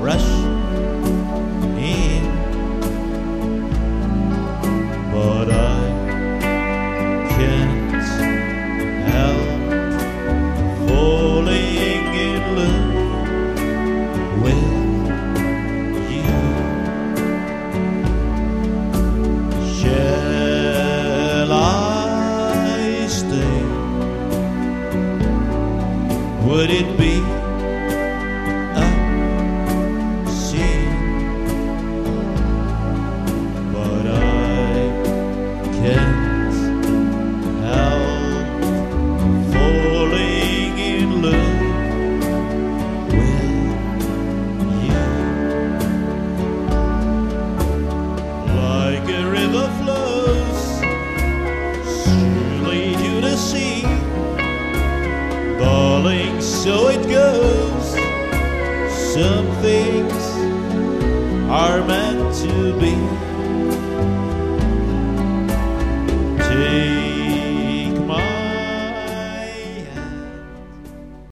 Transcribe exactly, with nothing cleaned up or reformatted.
rush in, but I can't help falling in love with you. Shall I stay? Would it be a sin? But I can't help falling in love with you. Like a river flows surely to the sea, darling, so it goes. Some things are meant to be.